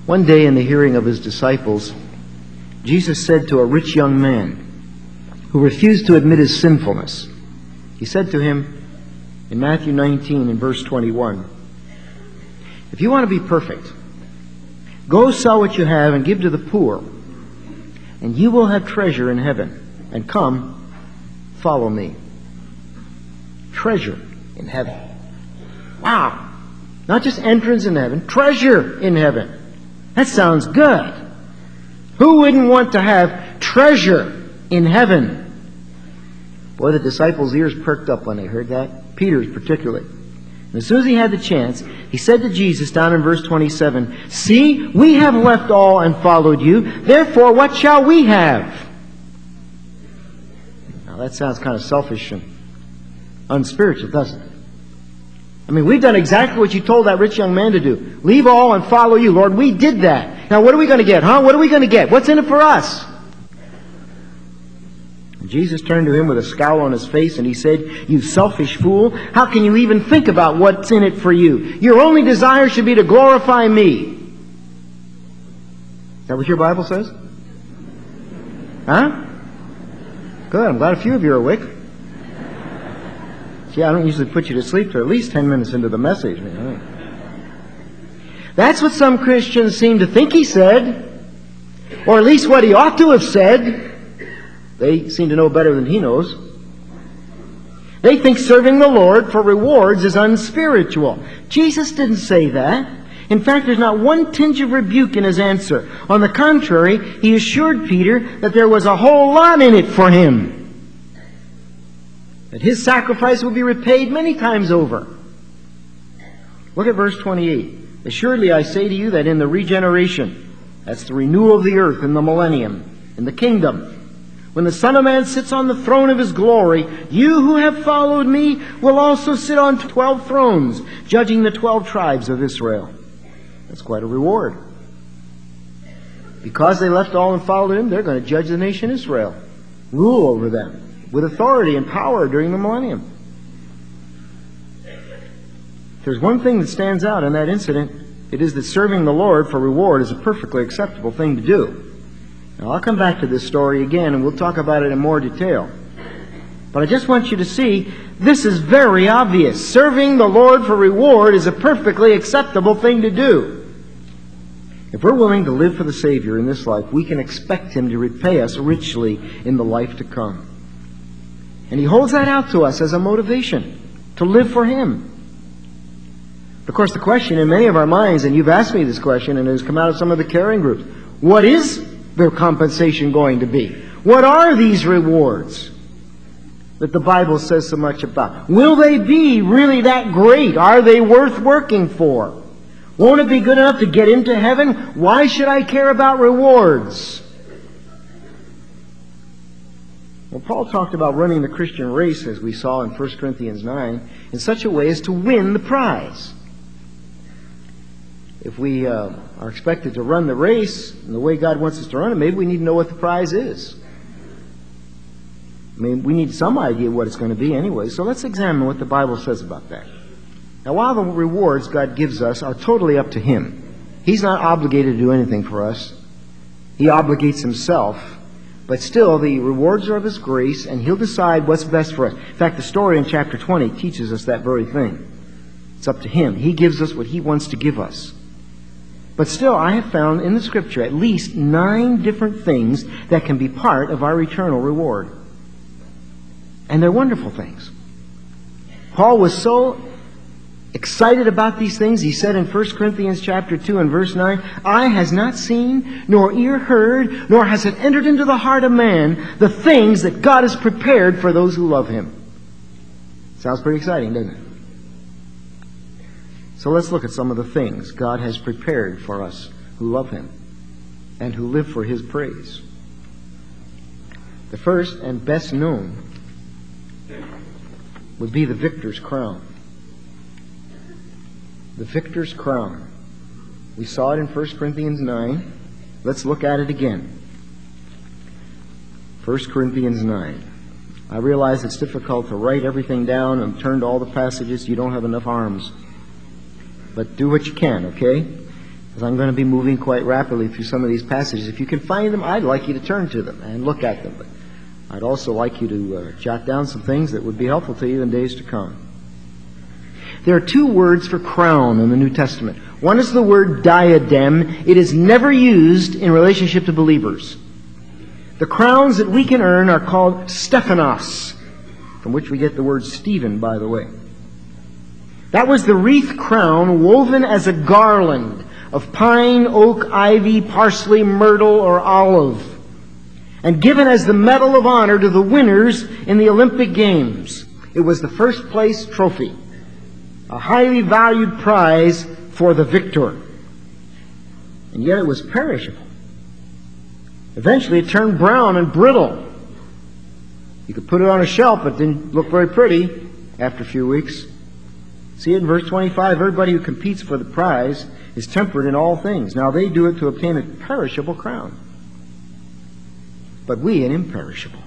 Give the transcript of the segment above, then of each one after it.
One day in the hearing of his disciples, Jesus said to a rich young man who refused to admit his sinfulness, he said to him in Matthew 19 and verse 21, "If you want to be perfect, go sell what you have and give to the poor, and you will have treasure in heaven. And come, follow me." Treasure in heaven. Wow! Not just entrance in heaven, treasure in heaven. That sounds good. Who wouldn't want to have treasure in heaven? Boy, the disciples' ears perked up when they heard that. Peter's particularly. And as soon as he had the chance, he said to Jesus down in verse 27, "See, we have left all and followed you. Therefore, what shall we have?" Now that sounds kind of selfish and unspiritual, doesn't it? I mean, we've done exactly what you told that rich young man to do. Leave all and follow you. Lord, we did that. Now what are we going to get, huh? What are we going to get? What's in it for us? And Jesus turned to him with a scowl on his face and he said, "You selfish fool, how can you even think about what's in it for you? Your only desire should be to glorify me." Is that what your Bible says? Huh? Good. I'm glad a few of you are awake. See, I don't usually put you to sleep till at least 10 minutes into the message. That's what some Christians seem to think he said, or at least what he ought to have said. They seem to know better than he knows. They think serving the Lord for rewards is unspiritual. Jesus didn't say that. In fact, there's not one tinge of rebuke in his answer. On the contrary, he assured Peter that there was a whole lot in it for him. That his sacrifice will be repaid many times over. Look at verse 28. "Assuredly I say to you that in the regeneration," that's the renewal of the earth in the millennium, in the kingdom, "when the Son of Man sits on the throne of his glory, you who have followed me will also sit on 12 thrones, judging the 12 tribes of Israel." That's quite a reward. Because they left all and followed him, they're going to judge the nation Israel, rule over them with authority and power during the millennium. If there's one thing that stands out in that incident, it is that serving the Lord for reward is a perfectly acceptable thing to do. Now, I'll come back to this story again, and we'll talk about it in more detail. But I just want you to see, this is very obvious. Serving the Lord for reward is a perfectly acceptable thing to do. If we're willing to live for the Savior in this life, we can expect Him to repay us richly in the life to come. And He holds that out to us as a motivation to live for Him. Of course, the question in many of our minds, and you've asked me this question, and it has come out of some of the caring groups, what is their compensation going to be? What are these rewards that the Bible says so much about? Will they be really that great? Are they worth working for? Won't it be good enough to get into heaven? Why should I care about rewards? Well, Paul talked about running the Christian race, as we saw in 1 Corinthians 9, in such a way as to win the prize. If we are expected to run the race in the way God wants us to run it, maybe we need to know what the prize is. I mean, we need some idea of what it's going to be anyway, so let's examine what the Bible says about that. Now, while the rewards God gives us are totally up to Him, He's not obligated to do anything for us. He obligates Himself. But still, the rewards are of His grace, and He'll decide what's best for us. In fact, the story in chapter 20 teaches us that very thing. It's up to Him. He gives us what He wants to give us. But still, I have found in the Scripture at least 9 different things that can be part of our eternal reward. And they're wonderful things. Paul was so excited about these things, he said in 1 Corinthians chapter 2 and verse 9, "Eye has not seen, nor ear heard, nor has it entered into the heart of man the things that God has prepared for those who love Him." Sounds pretty exciting, doesn't it? So let's look at some of the things God has prepared for us who love Him and who live for His praise. The first and best known would be the victor's crown. The victor's crown. We saw it in 1 Corinthians 9. Let's look at it again. 1 Corinthians 9. I realize it's difficult to write everything down and turn to all the passages. You don't have enough arms. But do what you can, okay? Because I'm going to be moving quite rapidly through some of these passages. If you can find them, I'd like you to turn to them and look at them. But I'd also like you to jot down some things that would be helpful to you in days to come. There are two words for crown in the New Testament. One is the word diadem. It is never used in relationship to believers. The crowns that we can earn are called Stephanos, from which we get the word Stephen, by the way. That was the wreath crown woven as a garland of pine, oak, ivy, parsley, myrtle, or olive, and given as the medal of honor to the winners in the Olympic Games. It was the first place trophy, a highly valued prize for the victor. And yet it was perishable. Eventually it turned brown and brittle. You could put it on a shelf, but it didn't look very pretty after a few weeks. See it in verse 25. Everybody who competes for the prize is temperate in all things. Now they do it to obtain a perishable crown, but we an imperishable.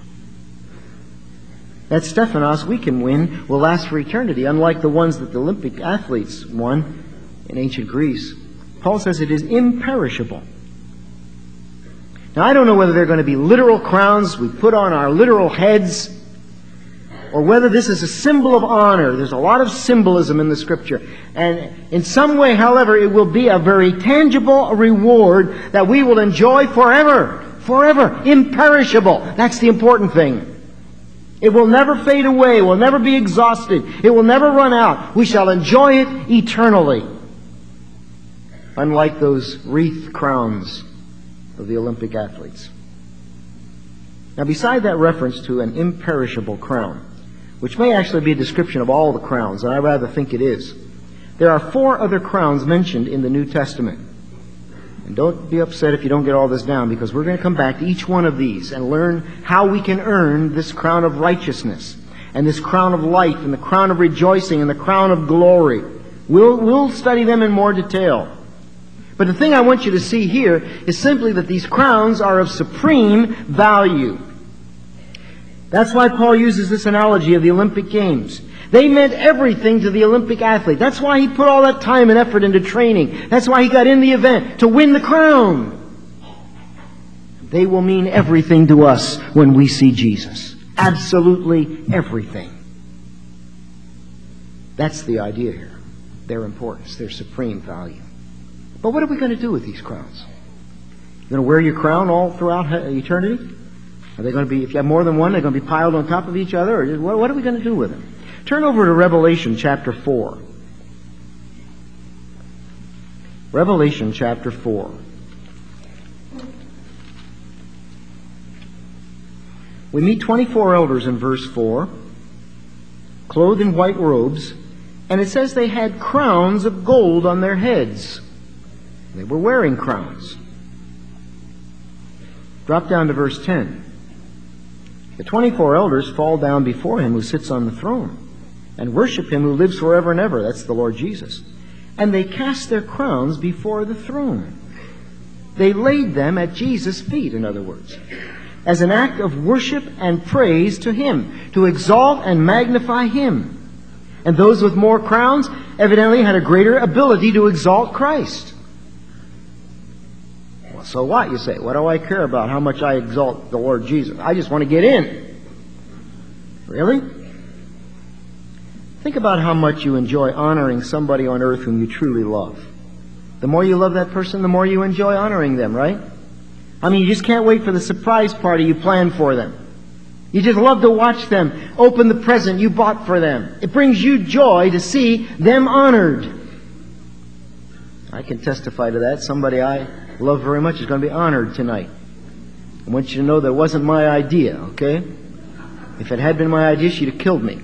That Stephanos we can win will last for eternity, unlike the ones that the Olympic athletes won in ancient Greece. Paul says it is imperishable. Now, I don't know whether they're going to be literal crowns we put on our literal heads, or whether this is a symbol of honor. There's a lot of symbolism in the Scripture. And in some way, however, it will be a very tangible reward that we will enjoy forever. Forever. Imperishable. That's the important thing. It will never fade away. It will never be exhausted. It will never run out. We shall enjoy it eternally. Unlike those wreath crowns of the Olympic athletes. Now, beside that reference to an imperishable crown, which may actually be a description of all the crowns, and I rather think it is, there are 4 other crowns mentioned in the New Testament. And don't be upset if you don't get all this down, because we're going to come back to each one of these and learn how we can earn this crown of righteousness, and this crown of life, and the crown of rejoicing, and the crown of glory. We'll study them in more detail. But the thing I want you to see here is simply that these crowns are of supreme value. That's why Paul uses this analogy of the Olympic Games. They meant everything to the Olympic athlete. That's why he put all that time and effort into training. That's why he got in the event, to win the crown. They will mean everything to us when we see Jesus. Absolutely everything. That's the idea here. Their importance, their supreme value. But what are we going to do with these crowns? You're going to wear your crown all throughout eternity? Are they going to be, if you have more than one, they're going to be piled on top of each other? Or what are we going to do with them? Turn over to Revelation chapter 4. Revelation chapter 4. We meet 24 elders in verse 4, clothed in white robes, and it says they had crowns of gold on their heads. They were wearing crowns. Drop down to verse 10. The 24 elders fall down before him who sits on the throne and worship him who lives forever and ever. That's the Lord Jesus. And they cast their crowns before the throne. They laid them at Jesus' feet, in other words, as an act of worship and praise to him, to exalt and magnify him. And those with more crowns evidently had a greater ability to exalt Christ. Well, so what, you say? What do I care about how much I exalt the Lord Jesus? I just want to get in. Really? Think about how much you enjoy honoring somebody on earth whom you truly love. The more you love that person, the more you enjoy honoring them, right? I mean, you just can't wait for the surprise party you plan for them. You just love to watch them open the present you bought for them. It brings you joy to see them honored. I can testify to that. Somebody I love very much is going to be honored tonight. I want you to know that wasn't my idea, okay? If it had been my idea, she'd have killed me.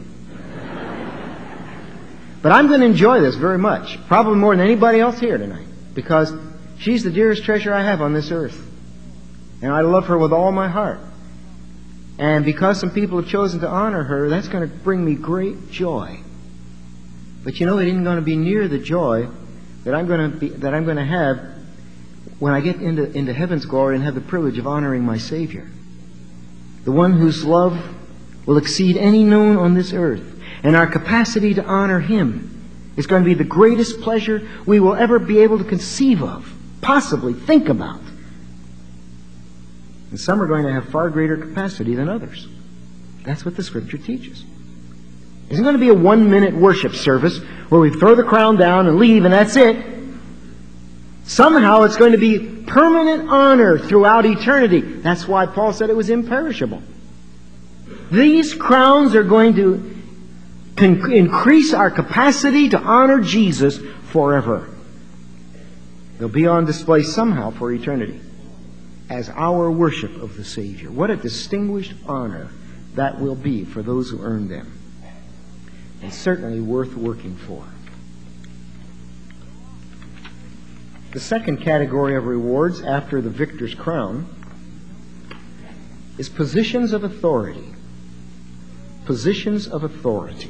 But I'm going to enjoy this very much, probably more than anybody else here tonight, because she's the dearest treasure I have on this earth. And I love her with all my heart. And because some people have chosen to honor her, that's going to bring me great joy. But you know, it isn't going to be near the joy that I'm going to have when I get into heaven's glory and have the privilege of honoring my Savior, the one whose love will exceed any known on this earth. And our capacity to honor him is going to be the greatest pleasure we will ever be able to conceive of. possibly think about. And some are going to have far greater capacity than others. That's what the Scripture teaches. It isn't going to be a 1-minute worship service where we throw the crown down and leave and that's it. Somehow it's going to be permanent honor throughout eternity. That's why Paul said it was imperishable. These crowns are going to increase our capacity to honor Jesus forever. They'll be on display somehow for eternity as our worship of the Savior. What a distinguished honor that will be for those who earn them. And certainly worth working for. The second category of rewards after the victor's crown is positions of authority. Positions of authority.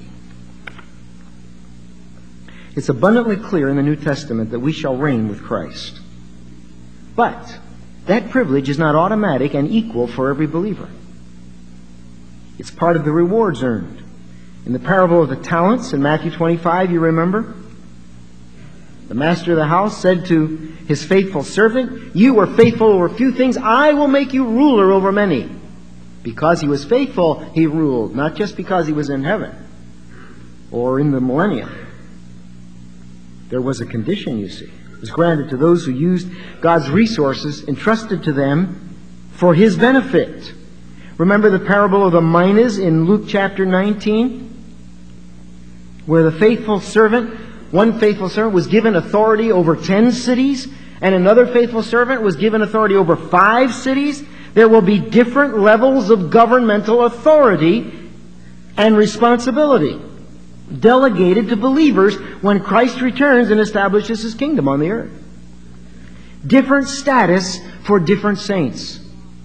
It's abundantly clear in the New Testament that we shall reign with Christ. But that privilege is not automatic and equal for every believer. It's part of the rewards earned. In the parable of the talents in Matthew 25, you remember? The master of the house said to his faithful servant, "You were faithful over a few things, I will make you ruler over many." Because he was faithful, he ruled, not just because he was in heaven or in the millennium. There was a condition, you see. It was granted to those who used God's resources entrusted to them for His benefit. Remember the parable of the minas in Luke chapter 19? Where the faithful servant, one faithful servant was given authority over 10 cities, and another faithful servant was given authority over 5 cities. There will be different levels of governmental authority and responsibility delegated to believers when Christ returns and establishes His kingdom on the earth. Different status for different saints.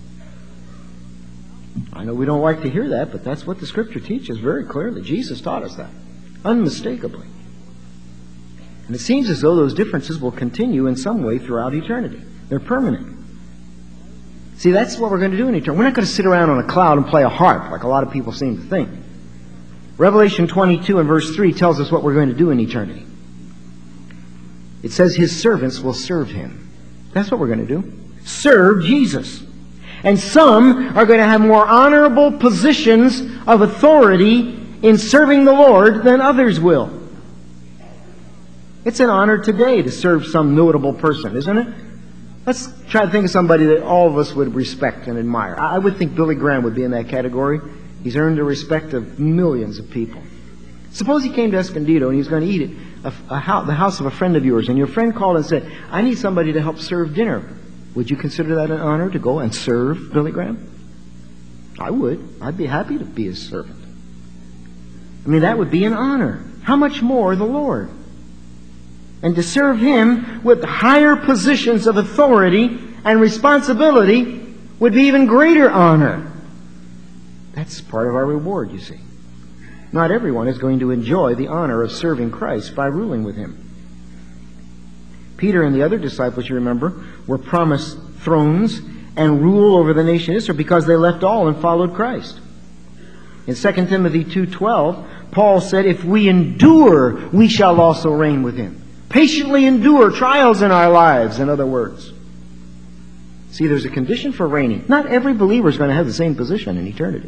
I know we don't like to hear that, but that's what the Scripture teaches very clearly. Jesus taught us that, unmistakably. And it seems as though those differences will continue in some way throughout eternity. They're permanent. See, that's what we're going to do in eternity. We're not going to sit around on a cloud and play a harp like a lot of people seem to think. Revelation 22 and verse 3 tells us what we're going to do in eternity. It says His servants will serve Him. That's what we're going to do. Serve Jesus. And some are going to have more honorable positions of authority in serving the Lord than others will. It's an honor today to serve some notable person, isn't it? Let's try to think of somebody that all of us would respect and admire. I would think Billy Graham would be in that category. He's earned the respect of millions of people. Suppose he came to Escondido and he was going to eat at the house of a friend of yours, and your friend called and said, "I need somebody to help serve dinner." Would you consider that an honor to go and serve Billy Graham? I would. I'd be happy to be his servant. I mean, that would be an honor. How much more the Lord? And to serve Him with higher positions of authority and responsibility would be even greater honor. That's part of our reward, you see. Not everyone is going to enjoy the honor of serving Christ by ruling with Him. Peter and the other disciples, you remember, were promised thrones and rule over the nation of Israel because they left all and followed Christ. In 2 Timothy 2:12, Paul said, "If we endure, we shall also reign with Him." Patiently endure trials in our lives, in other words. See, there's a condition for reigning. Not every believer is going to have the same position in eternity.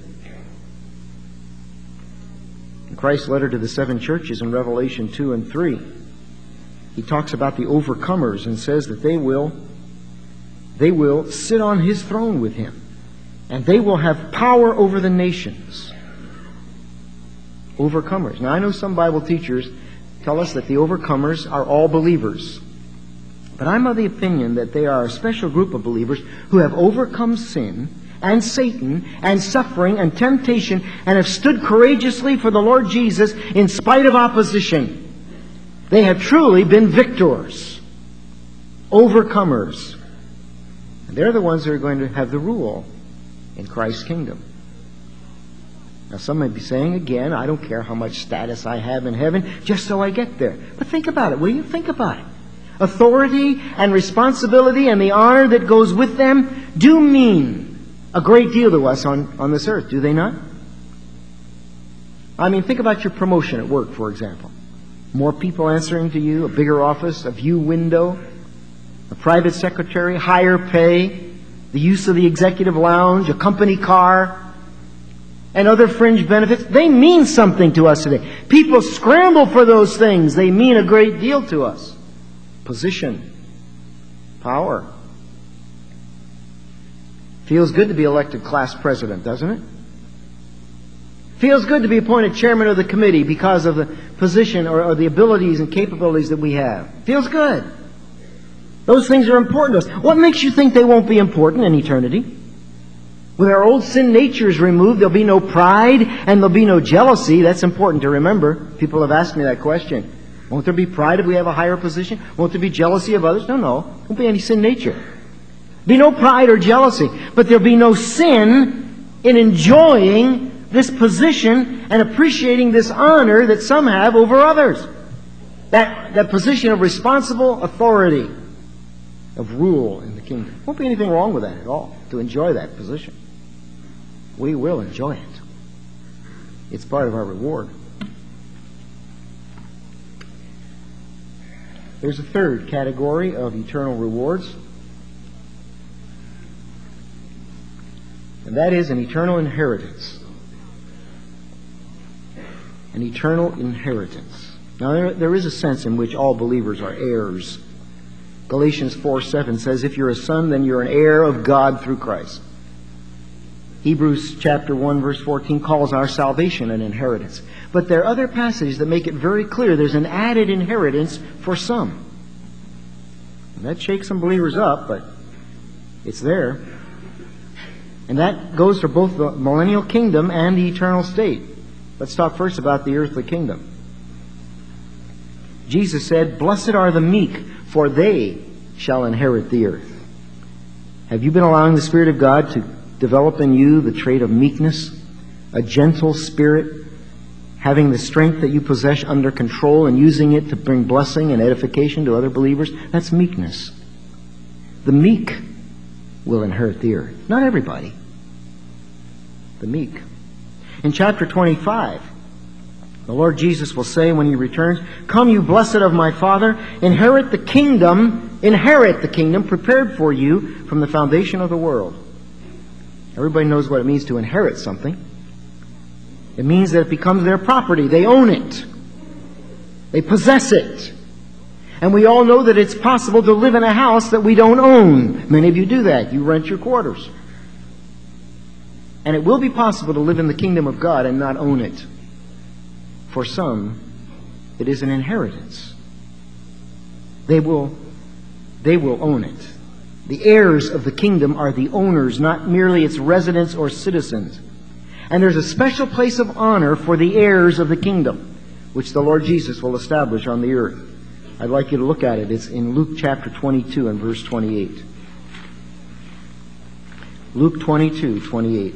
In Christ's letter to the 7 churches in Revelation 2 and 3, He talks about the overcomers and says that they will sit on His throne with Him, and they will have power over the nations. Overcomers. Now, I know some Bible teachers tell us that the overcomers are all believers. But I'm of the opinion that they are a special group of believers who have overcome sin and Satan and suffering and temptation and have stood courageously for the Lord Jesus in spite of opposition. They have truly been victors, overcomers. And they're the ones who are going to have the rule in Christ's kingdom. Now, some may be saying, again, I don't care how much status I have in heaven, just so I get there. But think about it, will you? Think about it. Authority and responsibility and the honor that goes with them do mean a great deal to us on this earth, do they not? I mean, think about your promotion at work, for example. More people answering to you, a bigger office, a view window. a private secretary, higher pay, the use of the executive lounge, a company car, and other fringe benefits, they mean something to us today. People scramble for those things. They mean a great deal to us. Position, power. Feels good to be elected class president, doesn't it? Feels good to be appointed chairman of the committee because of the position or the abilities and capabilities that we have. Feels good. Those things are important to us. What makes you think they won't be important in eternity? When our old sin nature is removed, there'll be no pride and there'll be no jealousy. That's important to remember. People have asked me that question. Won't there be pride if we have a higher position? Won't there be jealousy of others? No. There won't be any sin nature. Be no pride or jealousy. But there'll be no sin in enjoying this position and appreciating this honor that some have over others. That position of responsible authority, of rule in the kingdom. Won't be anything wrong with that at all, to enjoy that position. We will enjoy it. It's part of our reward. There's a third category of eternal rewards, and that is an eternal inheritance. An eternal inheritance. Now, there is a sense in which all believers are heirs. Galatians 4:7 says, if you're a son, then you're an heir of God through Christ. Hebrews chapter 1, verse 14 calls our salvation an inheritance. But there are other passages that make it very clear there's an added inheritance for some. And that shakes some believers up, but it's there. And that goes for both the millennial kingdom and the eternal state. Let's talk first about the earthly kingdom. Jesus said, blessed are the meek, for they shall inherit the earth. Have you been allowing the Spirit of God to develop in you the trait of meekness, a gentle spirit, having the strength that you possess under control and using it to bring blessing and edification to other believers? That's meekness. The meek will inherit the earth. Not everybody. The meek. In chapter 25, the Lord Jesus will say when He returns, come, you blessed of my Father, inherit the kingdom prepared for you from the foundation of the world. Everybody knows what it means to inherit something. It means that it becomes their property. They own it. They possess it. And we all know that it's possible to live in a house that we don't own. Many of you do that. You rent your quarters. And it will be possible to live in the kingdom of God and not own it. For some, it is an inheritance. They will own it. The heirs of the kingdom are the owners, not merely its residents or citizens. And there's a special place of honor for the heirs of the kingdom, which the Lord Jesus will establish on the earth. I'd like you to look at it. It's in Luke chapter 22 and verse 28. Luke 22:28.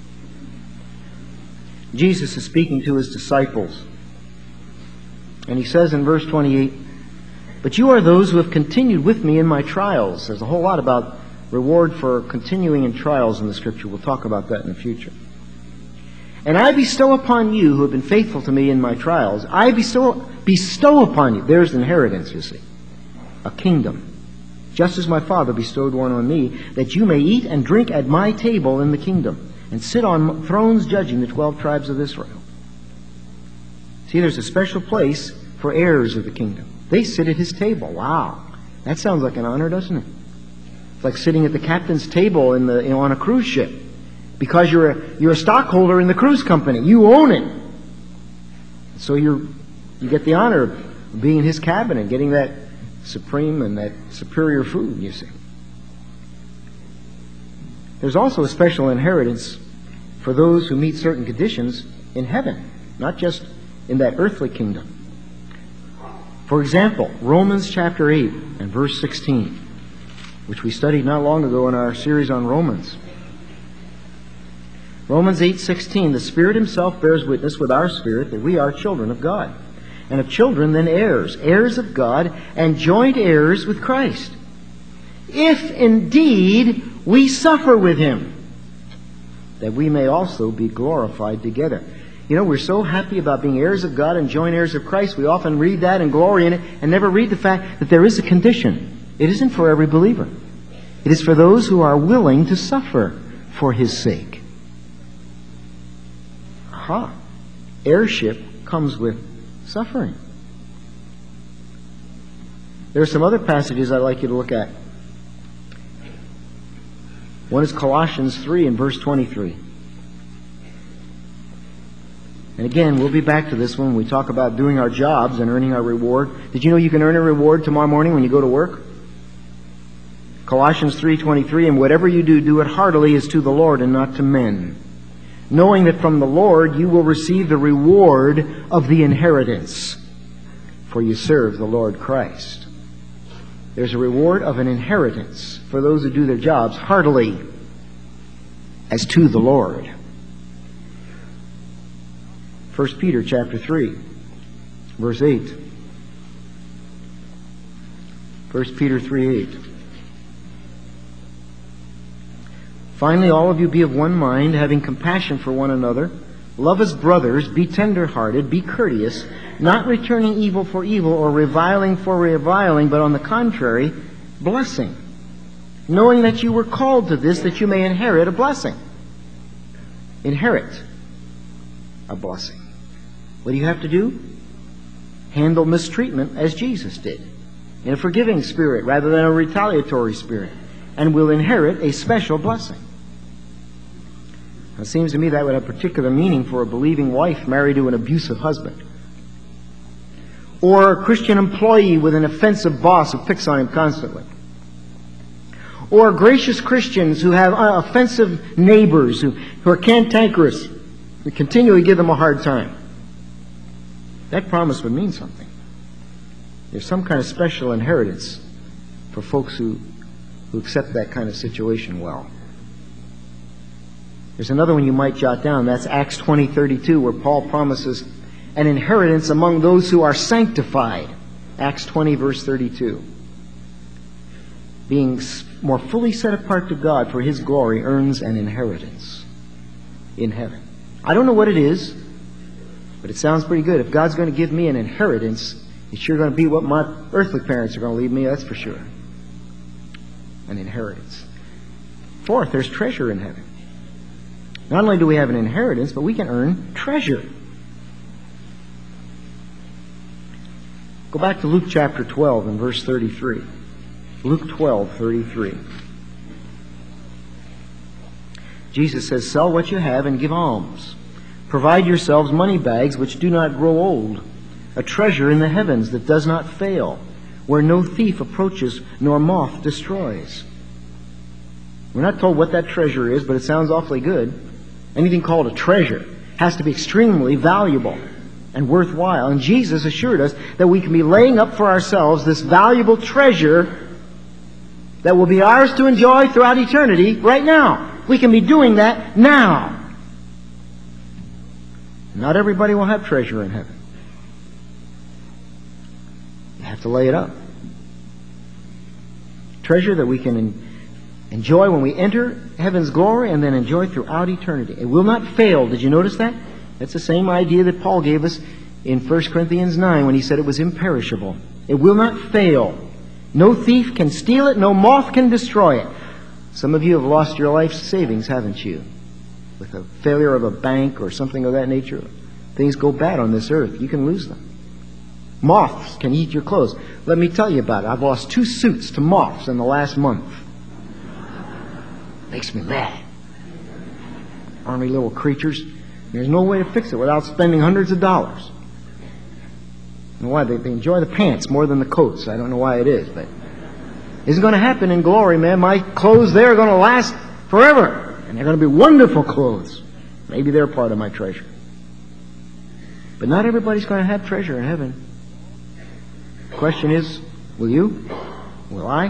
Jesus is speaking to His disciples. And He says in verse 28, but you are those who have continued with me in my trials. There's a whole lot about reward for continuing in trials in the Scripture. We'll talk about that in the future. And I bestow upon you who have been faithful to me in my trials, I bestow upon you, there's inheritance, you see, a kingdom, just as my Father bestowed one on me, that you may eat and drink at my table in the kingdom, and sit on thrones judging the 12 tribes of Israel. See, there's a special place for heirs of the kingdom. They sit at His table. Wow. That sounds like an honor, doesn't it? It's like sitting at the captain's table on a cruise ship. Because you're a stockholder in the cruise company. You own it. So you get the honor of being in His cabin and getting that supreme and that superior food, you see. There's also a special inheritance for those who meet certain conditions in heaven, not just in that earthly kingdom. For example, Romans chapter 8 and verse 16, which we studied not long ago in our series on Romans. Romans 8:16, the Spirit Himself bears witness with our spirit that we are children of God. And of children, then heirs, heirs of God, and joint heirs with Christ. If indeed we suffer with Him, that we may also be glorified together. You know, we're so happy about being heirs of God and joint heirs of Christ. We often read that and glory in it and never read the fact that there is a condition. It isn't for every believer. It is for those who are willing to suffer for His sake. Aha. Heirship comes with suffering. There are some other passages I'd like you to look at. One is Colossians 3 and verse 23. And again, we'll be back to this when we talk about doing our jobs and earning our reward. Did you know you can earn a reward tomorrow morning when you go to work? Colossians 3:23, and whatever you do, do it heartily as to the Lord and not to men, knowing that from the Lord you will receive the reward of the inheritance, for you serve the Lord Christ. There's a reward of an inheritance for those who do their jobs heartily as to the Lord. 1 Peter chapter 3, verse 8. 1 Peter 3:8. Finally, all of you be of one mind, having compassion for one another. Love as brothers, be tender-hearted, be courteous, not returning evil for evil or reviling for reviling, but on the contrary, blessing, knowing that you were called to this, that you may inherit a blessing. Inherit a blessing. What do you have to do? Handle mistreatment as Jesus did, in a forgiving spirit rather than a retaliatory spirit, and will inherit a special blessing. It seems to me that would have particular meaning for a believing wife married to an abusive husband, or a Christian employee with an offensive boss who picks on him constantly, or gracious Christians who have offensive neighbors who are cantankerous and continually give them a hard time. That promise would mean something. There's some kind of special inheritance for folks who accept that kind of situation well. There's another one you might jot down. That's Acts 20:32, where Paul promises an inheritance among those who are sanctified. Acts 20, verse 32. Being more fully set apart to God for His glory earns an inheritance in heaven. I don't know what it is, but it sounds pretty good. If God's going to give me an inheritance, it's sure going to be what my earthly parents are going to leave me, that's for sure. An inheritance. Fourth, there's treasure in heaven. Not only do we have an inheritance, but we can earn treasure. Go back to Luke chapter 12 and verse 33. Luke 12:33. Jesus says, "Sell what you have and give alms. Provide yourselves money bags which do not grow old, a treasure in the heavens that does not fail, where no thief approaches nor moth destroys." We're not told what that treasure is, but it sounds awfully good. Anything called a treasure has to be extremely valuable and worthwhile. And Jesus assured us that we can be laying up for ourselves this valuable treasure that will be ours to enjoy throughout eternity right now. We can be doing that now. Not everybody will have treasure in heaven. You have to lay it up. Treasure that we can enjoy when we enter heaven's glory and then enjoy throughout eternity. It will not fail. Did you notice that? That's the same idea that Paul gave us in 1 Corinthians 9 when he said it was imperishable. It will not fail. No thief can steal it. No moth can destroy it. Some of you have lost your life savings, haven't you? With a failure of a bank or something of that nature. Things go bad on this earth. You can lose them. Moths can eat your clothes. Let me tell you about it. I've lost 2 suits to moths in the last month. Makes me mad. Ornery little creatures. There's no way to fix it without spending hundreds of dollars. I don't know why. They enjoy the pants more than the coats. I don't know why it is, but it's going to happen in glory, man. My clothes there are going to last forever. And they're going to be wonderful clothes. Maybe they're part of my treasure. But not everybody's going to have treasure in heaven. The question is, will you? Will I?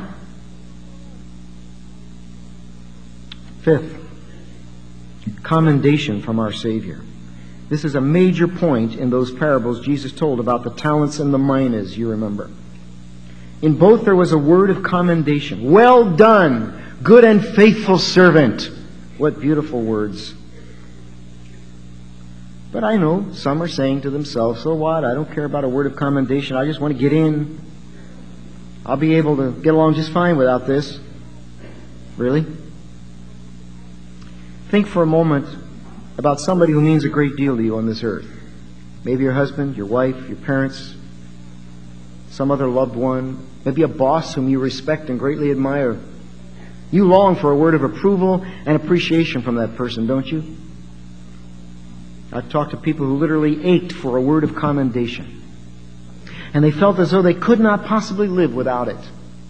Fifth, commendation from our Savior. This is a major point in those parables Jesus told about the talents and the minas, you remember. In both there was a word of commendation. Well done, good and faithful servant. What beautiful words. But I know some are saying to themselves, so what? I don't care about a word of commendation. I just want to get in. I'll be able to get along just fine without this. Really? Think for a moment about somebody who means a great deal to you on this earth. Maybe your husband, your wife, your parents, some other loved one, maybe a boss whom you respect and greatly admire. You long for a word of approval and appreciation from that person, don't you? I've talked to people who literally ached for a word of commendation. And they felt as though they could not possibly live without it.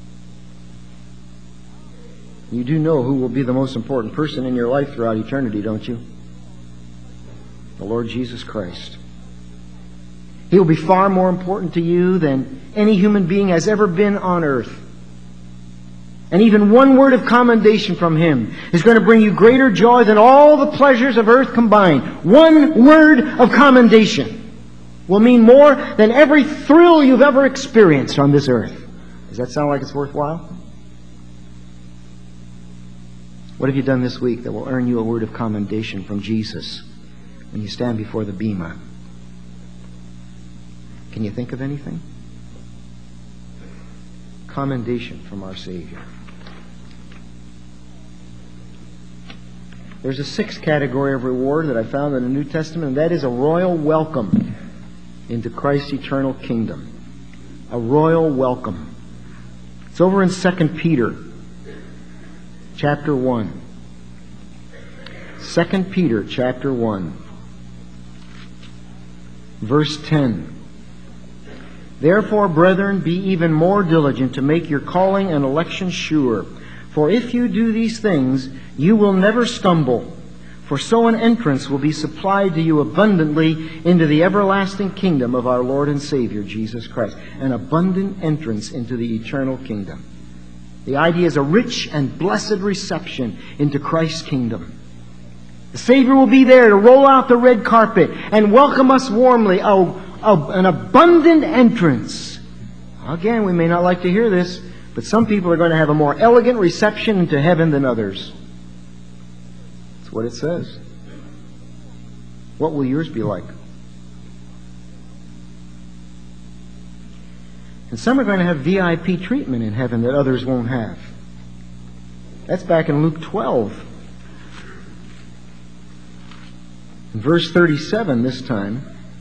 You do know who will be the most important person in your life throughout eternity, don't you? The Lord Jesus Christ. He will be far more important to you than any human being has ever been on earth. And even one word of commendation from Him is going to bring you greater joy than all the pleasures of earth combined. One word of commendation will mean more than every thrill you've ever experienced on this earth. Does that sound like it's worthwhile? What have you done this week that will earn you a word of commendation from Jesus when you stand before the bema? Can you think of anything? Commendation from our Savior. There's a sixth category of reward that I found in the New Testament, and that is a royal welcome into Christ's eternal kingdom. A royal welcome. It's over in 2 Peter chapter 1. 2 Peter chapter 1, verse 10. Therefore, brethren, be even more diligent to make your calling and election sure. For if you do these things, you will never stumble. For so an entrance will be supplied to you abundantly into the everlasting kingdom of our Lord and Savior, Jesus Christ. An abundant entrance into the eternal kingdom. The idea is a rich and blessed reception into Christ's kingdom. The Savior will be there to roll out the red carpet and welcome us warmly. An abundant entrance. Again, we may not like to hear this, but some people are going to have a more elegant reception into heaven than others. That's what it says. What will yours be like? And some are going to have VIP treatment in heaven that others won't have. That's back in Luke 12. In verse 37 this time,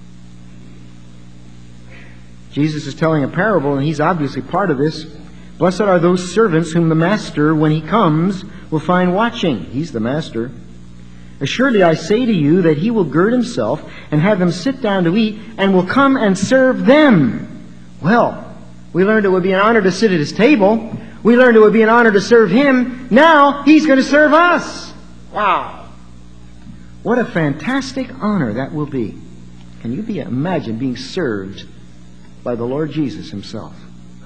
Jesus is telling a parable, and He's obviously part of this. Blessed are those servants whom the master, when he comes, will find watching. He's the master. Assuredly, I say to you that he will gird himself and have them sit down to eat, and will come and serve them. Well, we learned it would be an honor to sit at His table. We learned it would be an honor to serve Him. Now, He's going to serve us. Wow. What a fantastic honor that will be. Can you imagine being served by the Lord Jesus Himself?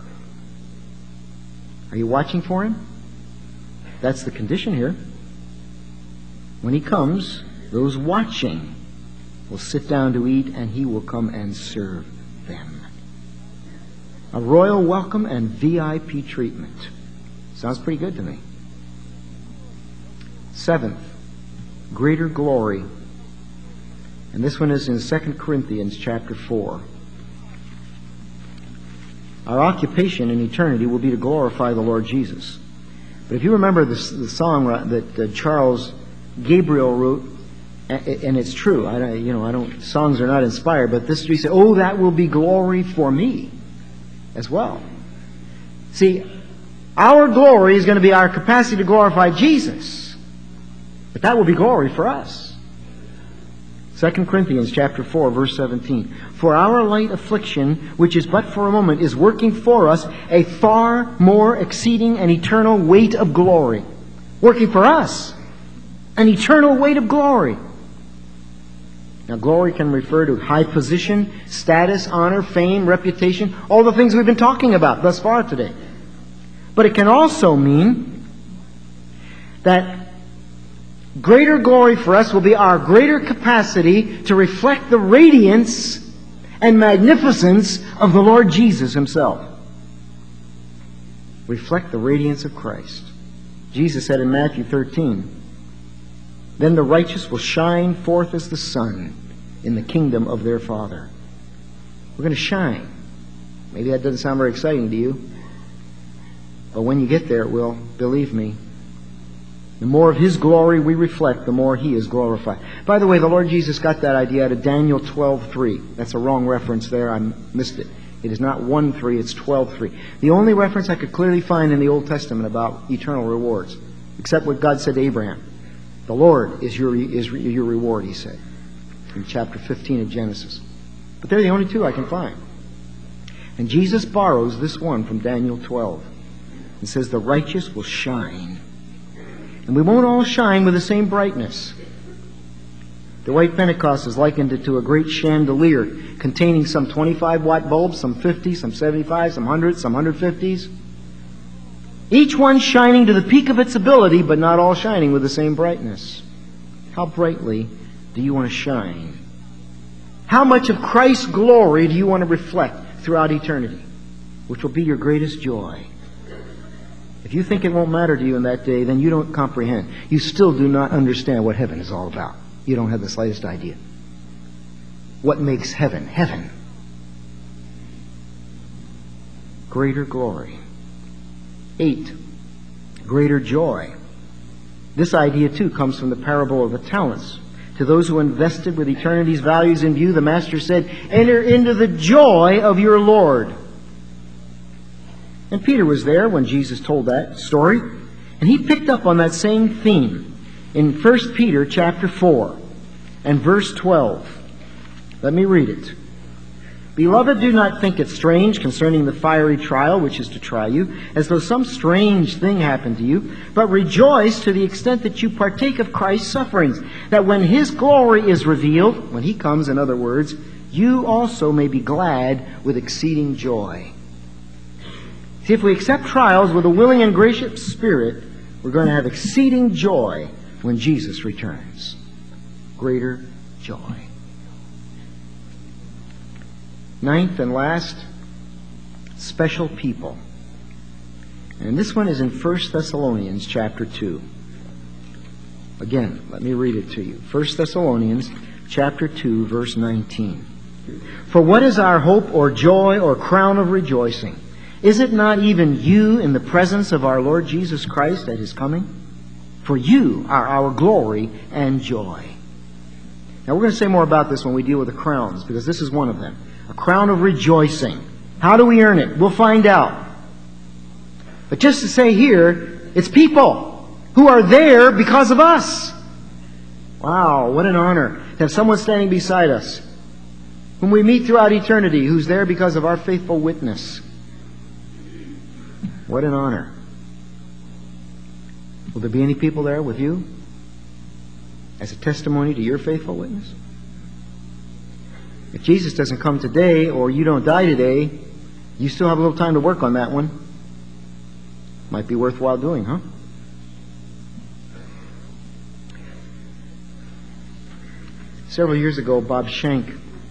Are you watching for Him? That's the condition here. When He comes, those watching will sit down to eat, and He will come and serve them. A royal welcome and VIP treatment. Sounds pretty good to me. Seventh, greater glory. And this one is in 2 Corinthians chapter 4. Our occupation in eternity will be to glorify the Lord Jesus. But if you remember the song that Charles Gabriel wrote, and it's true, songs are not inspired, but this we say, oh, that will be glory for me as well. See, our glory is going to be our capacity to glorify Jesus, but that will be glory for us. 2 Corinthians chapter 4, verse 17. For our light affliction, which is but for a moment, is working for us a far more exceeding and eternal weight of glory. Working for us. An eternal weight of glory. Now, glory can refer to high position, status, honor, fame, reputation, all the things we've been talking about thus far today. But it can also mean that greater glory for us will be our greater capacity to reflect the radiance and magnificence of the Lord Jesus Himself. Reflect the radiance of Christ. Jesus said in Matthew 13, then the righteous will shine forth as the sun in the kingdom of their Father. We're going to shine. Maybe that doesn't sound very exciting to you. But when you get there, it will, believe me. The more of His glory we reflect, the more He is glorified. By the way, the Lord Jesus got that idea out of Daniel 12:3. That's a wrong reference there. I missed it. It is not 1:3, it's 12:3. The only reference I could clearly find in the Old Testament about eternal rewards, except what God said to Abraham. The Lord is your reward, He said, in chapter 15 of Genesis. But they're the only two I can find. And Jesus borrows this one from Daniel 12. It says, the righteous will shine. And we won't all shine with the same brightness. The white Pentecost is likened it to a great chandelier containing some 25-watt bulbs, some 50, some 75, some 100, some 150s. Each one shining to the peak of its ability, but not all shining with the same brightness. How brightly do you want to shine? How much of Christ's glory do you want to reflect throughout eternity? Which will be your greatest joy. If you think it won't matter to you in that day, then you don't comprehend. You still do not understand what heaven is all about. You don't have the slightest idea. What makes heaven heaven? Greater glory. 8. Greater joy. This idea, too, comes from the parable of the talents. To those who invested with eternity's values in view, the Master said, enter into the joy of your Lord. And Peter was there when Jesus told that story, and he picked up on that same theme in 1 Peter chapter 4 and verse 12. Let me read it. Beloved, do not think it strange concerning the fiery trial which is to try you, as though some strange thing happened to you, but rejoice to the extent that you partake of Christ's sufferings, that when His glory is revealed, when He comes, in other words, you also may be glad with exceeding joy. See, if we accept trials with a willing and gracious spirit, we're going to have exceeding joy when Jesus returns. Greater joy. 9th and last, special people. And this one is in 1 Thessalonians chapter 2. Again, let me read it to you. 1 Thessalonians chapter 2, verse 19. For what is our hope or joy or crown of rejoicing? Is it not even you in the presence of our Lord Jesus Christ at His coming? For you are our glory and joy. Now we're going to say more about this when we deal with the crowns, because this is one of them. A crown of rejoicing. How do we earn it? We'll find out. But just to say here, it's people who are there because of us. Wow, what an honor to have someone standing beside us, whom we meet throughout eternity, who's there because of our faithful witness. What an honor. Will there be any people there with you as a testimony to your faithful witness? If Jesus doesn't come today, or you don't die today, you still have a little time to work on that one. Might be worthwhile doing, huh? Several years ago, Bob Schenck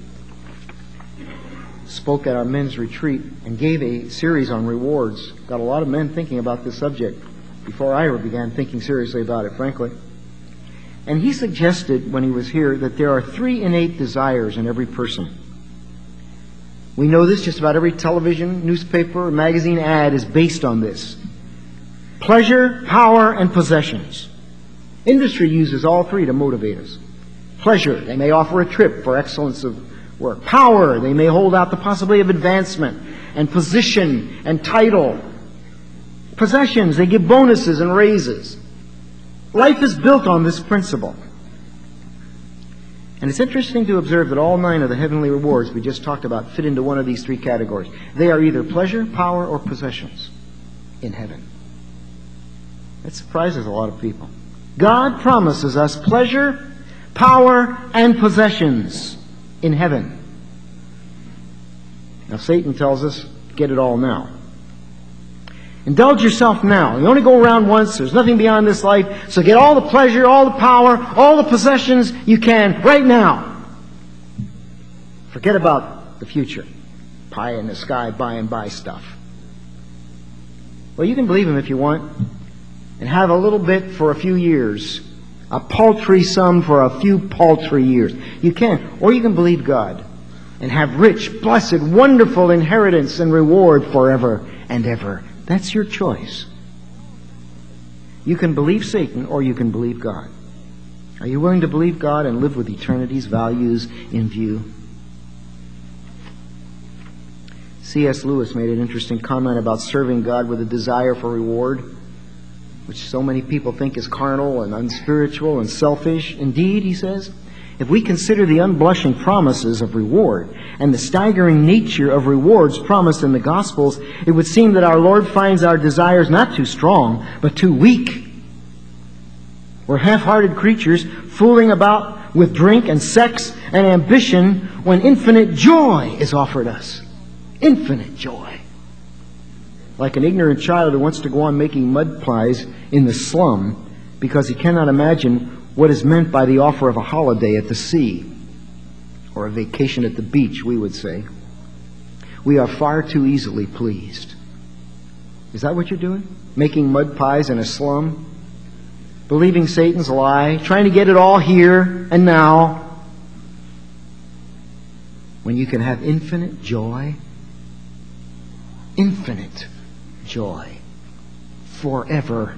spoke at our men's retreat and gave a series on rewards. Got a lot of men thinking about this subject before I ever began thinking seriously about it, frankly. And he suggested when he was here that there are 3 innate desires in every person. We know this. Just about every television, newspaper, magazine ad is based on this. Pleasure, power, and possessions. Industry uses all 3 to motivate us. Pleasure, they may offer a trip for excellence of work. Power, they may hold out the possibility of advancement and position and title. Possessions, they give bonuses and raises. Life is built on this principle. And it's interesting to observe that all 9 of the heavenly rewards we just talked about fit into one of these 3 categories. They are either pleasure, power, or possessions in heaven. That surprises a lot of people. God promises us pleasure, power, and possessions in heaven. Now Satan tells us, get it all now. Indulge yourself now. You only go around once. There's nothing beyond this life. So get all the pleasure, all the power, all the possessions you can right now. Forget about the future. Pie in the sky, by and by stuff. Well, you can believe him if you want. And have a little bit for a few years. A paltry sum for a few paltry years. You can. Or you can believe God. And have rich, blessed, wonderful inheritance and reward forever and ever That's your choice. You can believe Satan or you can believe God. Are you willing to believe God and live with eternity's values in view? C.S. Lewis made an interesting comment about serving God with a desire for reward, which so many people think is carnal and unspiritual and selfish. Indeed, he says, if we consider the unblushing promises of reward and the staggering nature of rewards promised in the Gospels, it would seem that our Lord finds our desires not too strong, but too weak. We're half-hearted creatures fooling about with drink and sex and ambition when infinite joy is offered us. Infinite joy. Like an ignorant child who wants to go on making mud pies in the slum because he cannot imagine what is meant by the offer of a holiday at the sea, or a vacation at the beach, we would say. We are far too easily pleased. Is that what you're doing? Making mud pies in a slum? Believing Satan's lie? Trying to get it all here and now? When you can have infinite joy? Infinite joy. Forever.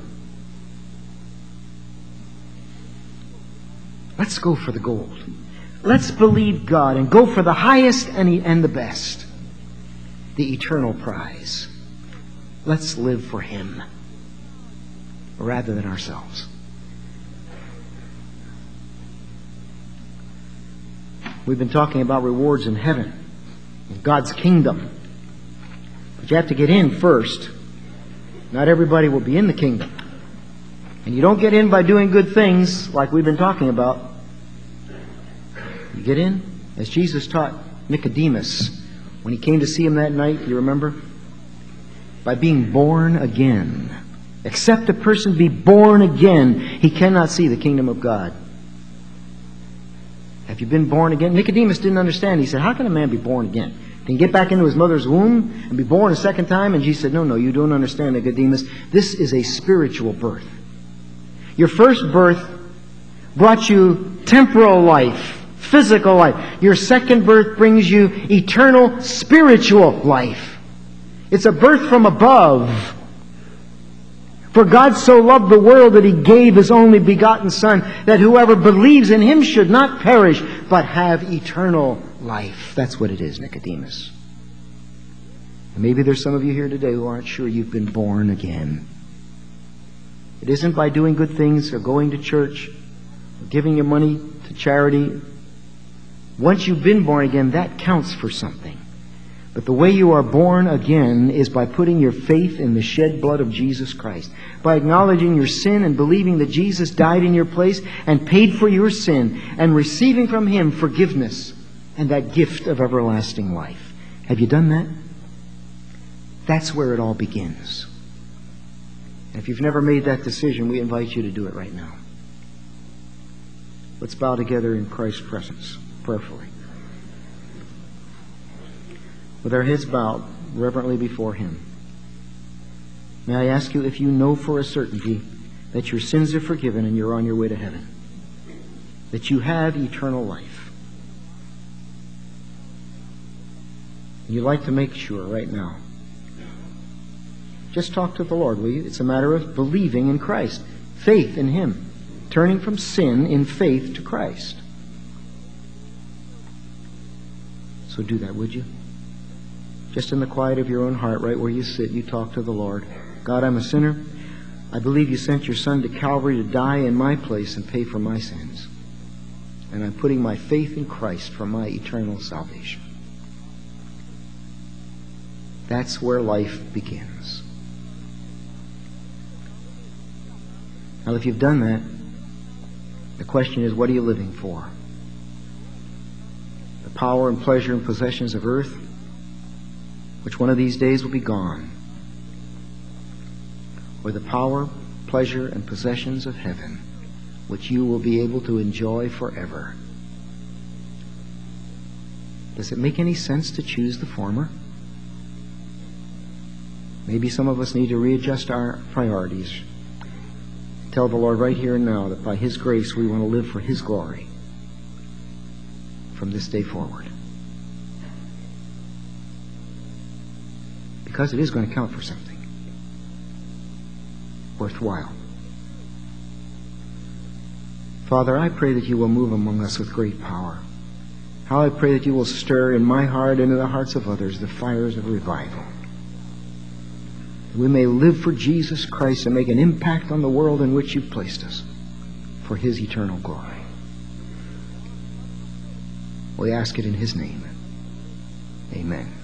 Let's go for the gold. Let's believe God and go for the highest and the best. The eternal prize. Let's live for Him rather than ourselves. We've been talking about rewards in heaven, in God's kingdom. But you have to get in first. Not everybody will be in the kingdom. And you don't get in by doing good things like we've been talking about. You get in, as Jesus taught Nicodemus when he came to see him that night, you remember? By being born again. Except a person be born again, he cannot see the kingdom of God. Have you been born again? Nicodemus didn't understand. He said, how can a man be born again? Can he get back into his mother's womb and be born a second time? And Jesus said, no, you don't understand, Nicodemus. This is a spiritual birth. Your first birth brought you temporal life, physical life. Your second birth brings you eternal spiritual life. It's a birth from above. For God so loved the world that He gave His only begotten Son, that whoever believes in Him should not perish, but have eternal life. That's what it is, Nicodemus. And maybe there's some of you here today who aren't sure you've been born again. It isn't by doing good things or going to church or giving your money to charity. Once you've been born again, that counts for something. But the way you are born again is by putting your faith in the shed blood of Jesus Christ. By acknowledging your sin and believing that Jesus died in your place and paid for your sin, and receiving from Him forgiveness and that gift of everlasting life. Have you done that? That's where it all begins. And if you've never made that decision, we invite you to do it right now. Let's bow together in Christ's presence, prayerfully. With our heads bowed reverently before Him, may I ask you if you know for a certainty that your sins are forgiven and you're on your way to heaven, that you have eternal life. You'd like to make sure right now. Just talk to the Lord, will you? It's a matter of believing in Christ, faith in Him, turning from sin in faith to Christ. So do that, would you? Just in the quiet of your own heart, right where you sit, you talk to the Lord. God, I'm a sinner. I believe You sent Your Son to Calvary to die in my place and pay for my sins. And I'm putting my faith in Christ for my eternal salvation. That's where life begins. Now, if you've done that, the question is, what are you living for? The power and pleasure and possessions of earth, which one of these days will be gone, or the power, pleasure, and possessions of heaven, which you will be able to enjoy forever? Does it make any sense to choose the former? Maybe some of us need to readjust our priorities. Tell the Lord right here and now that by His grace we want to live for His glory from this day forward. Because it is going to count for something. worthwhile. Father, I pray that you will move among us with great power. How I pray that you will stir in my heart and in the hearts of others the fires of revival. That we may live for Jesus Christ and make an impact on the world in which you've placed us for his eternal glory. We ask it in his name. Amen.